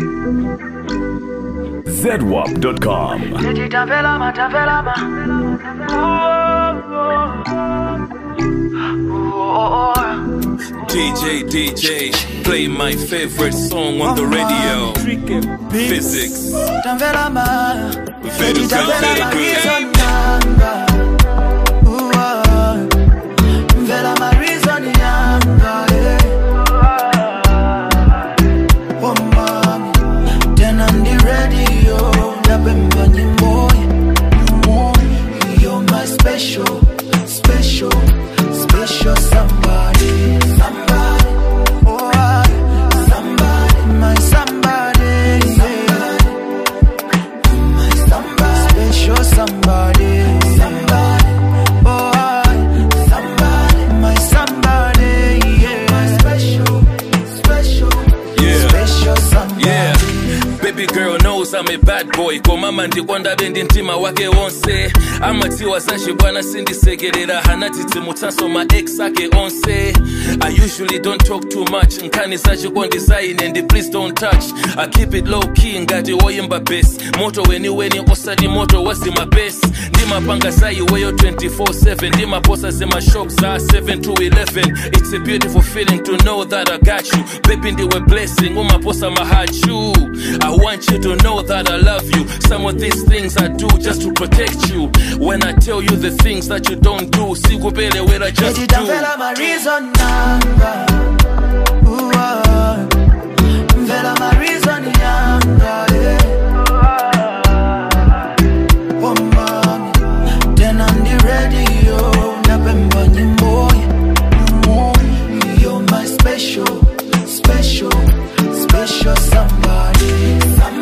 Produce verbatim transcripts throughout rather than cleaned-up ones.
zedwap dot com. D J, D J, play my favorite song on the radio. Physics. Very good, very good. You're my special, special, special somebody, somebody, oh, somebody, my somebody, somebody, my somebody, special somebody, somebody, oh, somebody, my somebody, yeah, my special, special, yeah, special somebody. Yeah. Baby girl knows I'm a bad boy. Kwa mama ndikwanda bendi ntima wake onse. Amatiwa sashi bwana sindisegerera. Hanatiti mutaso ma ex ake onse. I usually don't talk too much. Nkani sashi kwa design and please don't touch. I keep it low key ngati woyimba bass. Moto weni weni osadi moto wasi my best. Ndima panga sayi weyo twenty-four seven. Ndima posa sema shops are seven to eleven. It's a beautiful feeling to know that I got you. Baby ndiwe blessing uma posa my heart you. I want you to know that I love you. Some of these things I do just to protect you. When I tell you the things that you don't do, see kupele where I just do. Mvela my reason nanga. Mvela my reason nanga. Oh mami, then on the radio, napemba nyimbo. You're my special, special, special somebody.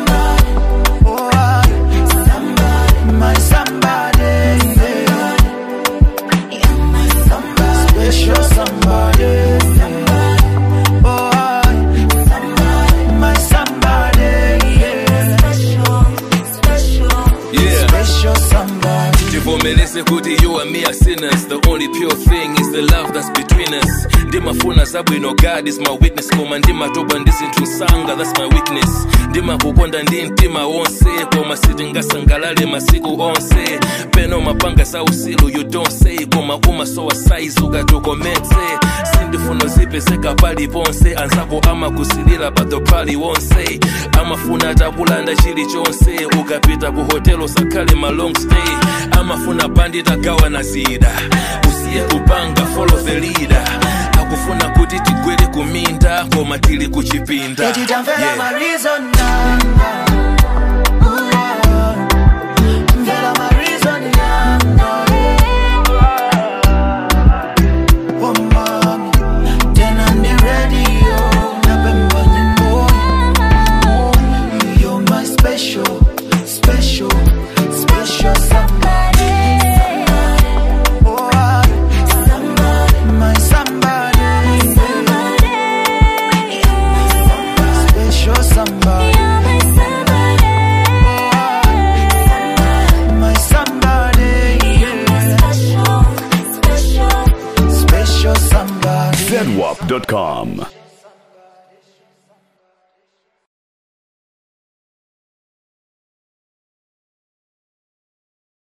Melese kuti you and me are sinners. The only pure thing is the love that's between us. Ndima funa sabu ino God is my witness. Koma ndima toba ndisintu sanga, that's my weakness. Ndima kukonda ndi ntima onse. Koma siti ngasangalale masiku onse. Peno mapanga sa usilu you don't say. Koma uma sowa size ukatukometse. Sindifuno zipe seka pali ponse. Anzako ama kusilila but the party won't say. Ama funa takulanda chili chonse. Ukapita ku hotelo sakale ma long stay. Ama funa bandita gawa na zida. Usiye kupanga follow the leader. Akufuna kuti tigwele kuminda. Koma tili kuchipinda. Yeah. My reason nanga. Mvela my reason nanga. Oh mami, then on the radio, napemba nyimbo. You're my special, special, special somebody. zedwap dot com